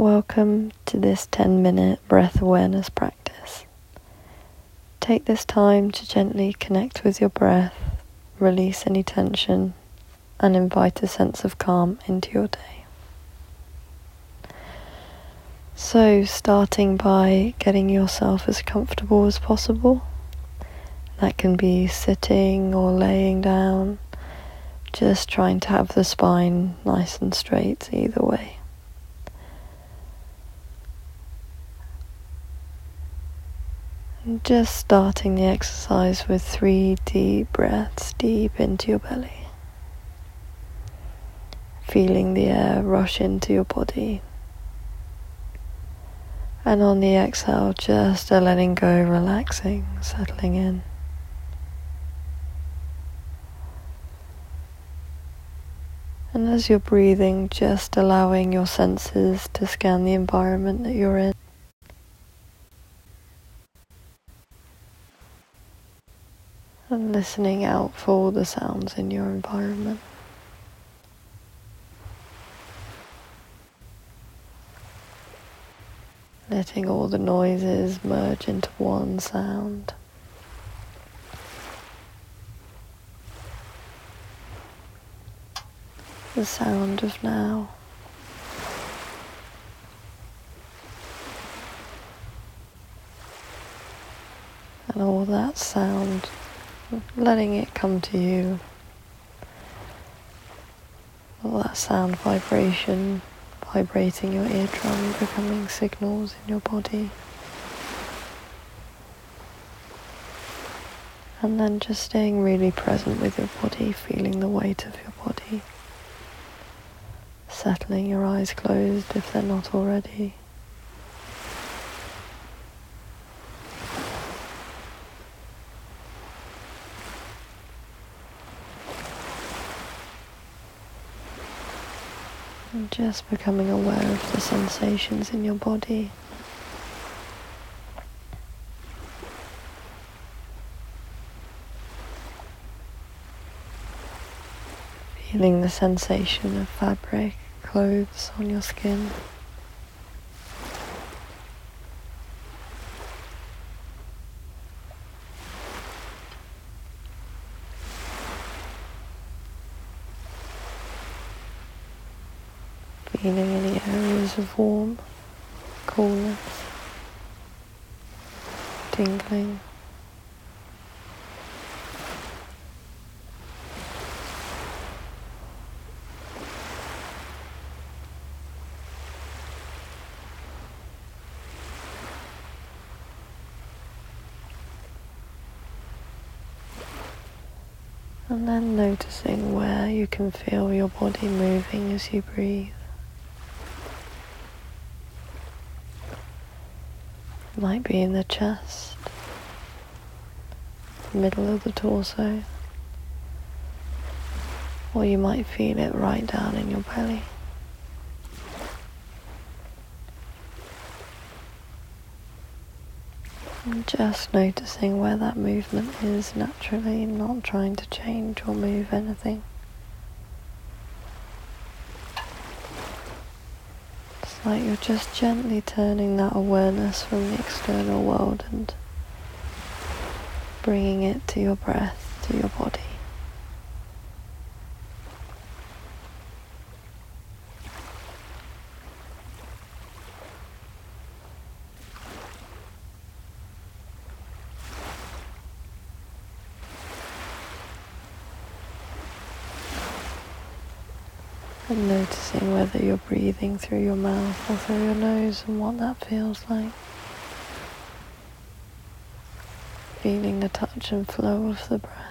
Welcome to this 10-minute breath awareness practice. Take this time to gently connect with your breath, release any tension, and invite a sense of calm into your day. So, starting by getting yourself as comfortable as possible. That can be sitting or laying down, just trying to have the spine nice and straight either way. And just starting the exercise with 3 deep breaths deep into your belly. Feeling the air rush into your body. And on the exhale, just a letting go, relaxing, settling in. And as you're breathing, just allowing your senses to scan the environment that you're in. And listening out for all the sounds in your environment. Letting all the noises merge into one sound. The sound of now. And all that sound, letting it come to you. All that sound vibration, vibrating your eardrum, becoming signals in your body. And then just staying really present with your body, feeling the weight of your body. Settling your eyes closed if they're not already. And just becoming aware of the sensations in your body. Feeling the sensation of fabric, clothes on your skin. Feeling any areas of warmth, coolness, tingling. And then noticing where you can feel your body moving as you breathe. It might be in the chest, middle of the torso, or you might feel it right down in your belly. And just noticing where that movement is naturally, not trying to change or move anything. It's like you're just gently turning that awareness from the external world and bringing it to your breath, to your body. And noticing whether you're breathing through your mouth or through your nose and what that feels like. Feeling the touch and flow of the breath.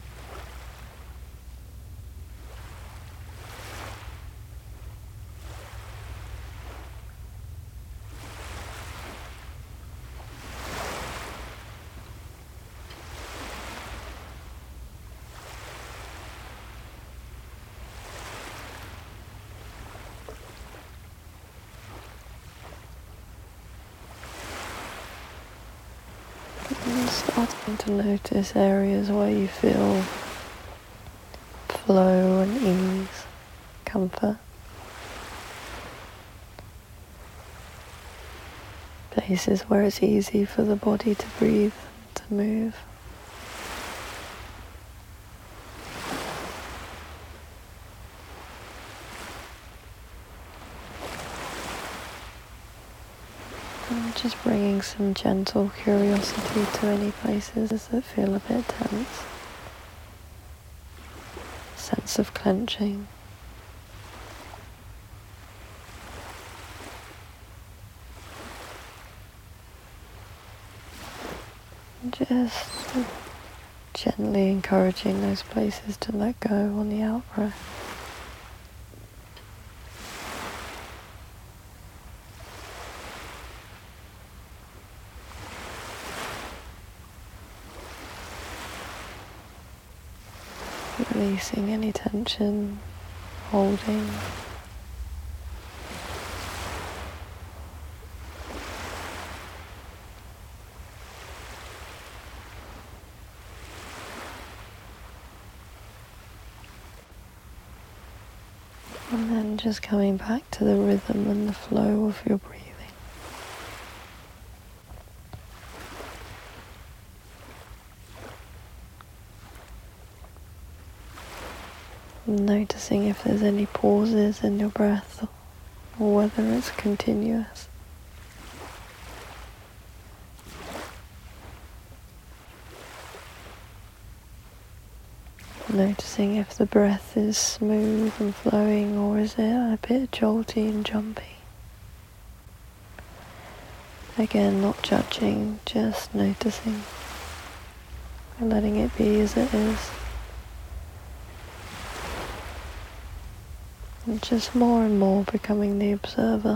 And starting to notice areas where you feel flow and ease, comfort. places where it's easy for the body to breathe, to move. And just bringing some gentle curiosity to any places that feel a bit tense. Sense of clenching. Just gently encouraging those places to let go on the out-breath. Releasing any tension, holding. And then just coming back to the rhythm and the flow of your breathing. Noticing if there's any pauses in your breath or whether it's continuous. Noticing if the breath is smooth and flowing or is it a bit jolty and jumpy. Again, not judging, just noticing and letting it be as it is. And just more and more becoming the observer.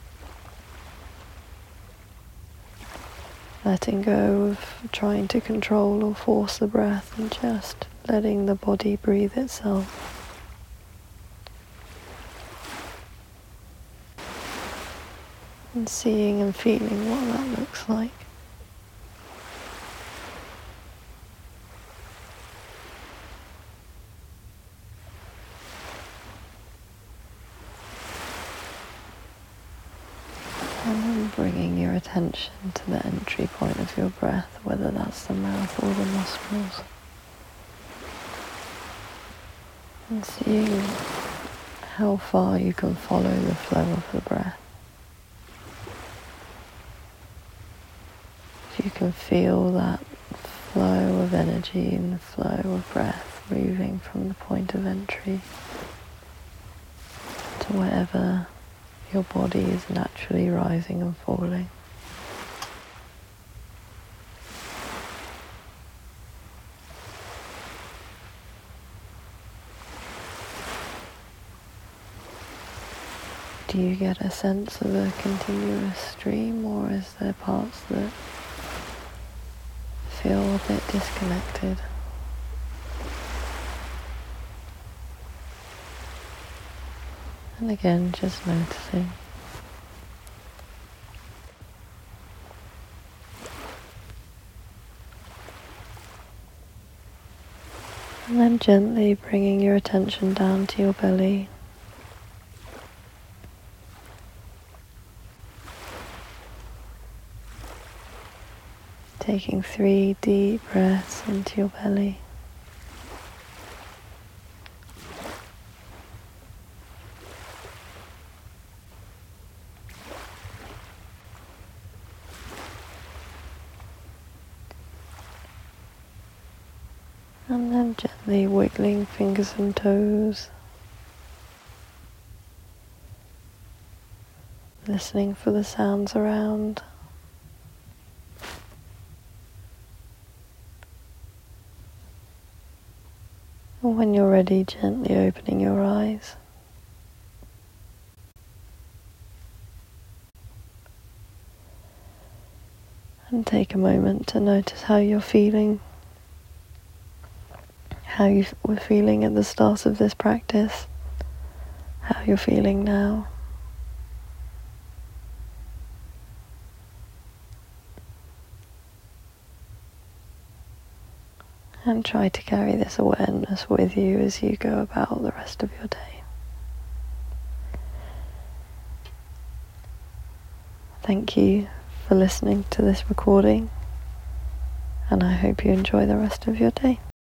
Letting go of trying to control or force the breath and just letting the body breathe itself. And seeing and feeling what that looks like. And then bringing your attention to the entry point of your breath, whether that's the mouth or the nostrils. And seeing how far you can follow the flow of the breath. If you can feel that flow of energy and the flow of breath moving from the point of entry to wherever your body is naturally rising and falling. Do you get a sense of a continuous stream, or is there parts that feel a bit disconnected? And again, just noticing. And then gently bringing your attention down to your belly. Taking 3 deep breaths into your belly. And then gently wiggling fingers and toes. Listening for the sounds around. And when you're ready, gently opening your eyes. And take a moment to notice how you're feeling. How you were feeling at the start of this practice, how you're feeling now. And try to carry this awareness with you as you go about the rest of your day. Thank you for listening to this recording, and I hope you enjoy the rest of your day.